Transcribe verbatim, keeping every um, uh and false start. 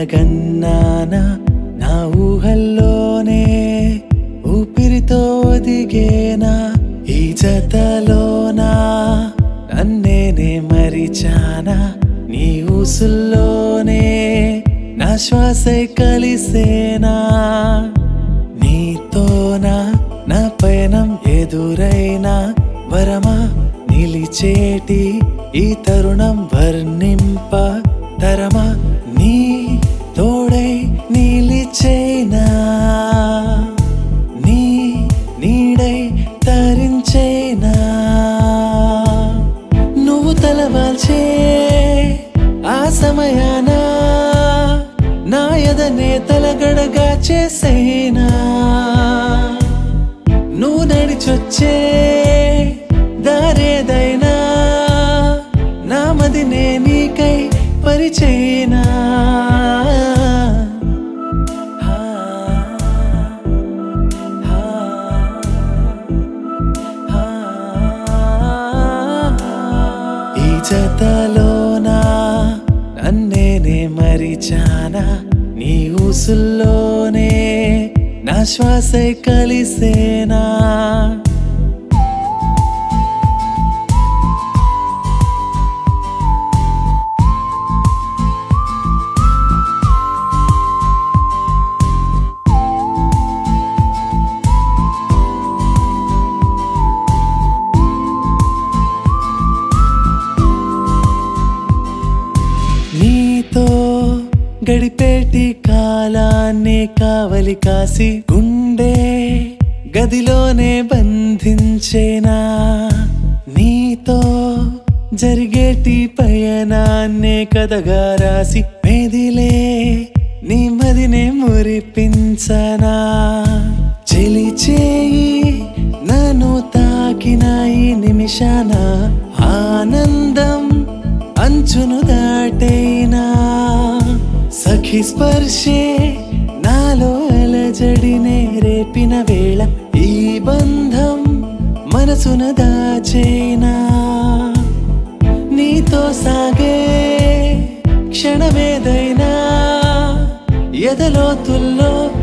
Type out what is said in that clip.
కలగన్నానా నా ఊహల్లోనే ఊపిరితో దిగేనా ఈ జతలోనా నన్నేనే మరిచానా నీ ఊసుల్లోనే నా శ్వాసై కలిసేనా నీతోనా నా పయనం ఎదురైనా వరమా నిలిచేటి ఈ తరుణం వర్ణింప తరమా నీ తోడై నిలిచేనా నీ నీడై తరించేనా నువ్వు తలవాల్చే ఆ సమయాన నా ఎదనే తలగడగా చేసేనా నువ్వు నడిచొచ్చే దారేదైనా నా మదినే నీకై పరిచేనా ఈ జతలోనా నన్నేనే మరిచానా నీ ఊసుల్లోనే నా శ్వాసై కలిసేనా నీతో గడిపేటి కాలాన్నే కావలి కాసి గుండె గదిలోనే బంధించేనా నీతో జరిగేటి పయనాన్నే కథగా రాసి మెదిలే నీ మదినే మురిపించనా చెలి చేయి నన్ను తాకిన ఈ నిమిషాన ఆనందం అంచును దాటైనా సఖి స్పర్శే నాలో అలజడినే రేపిన వేళ ఈ బంధం మనసున దాచేనా నీతో సాగే క్షణమేదైనా ఎదలోతుల్లో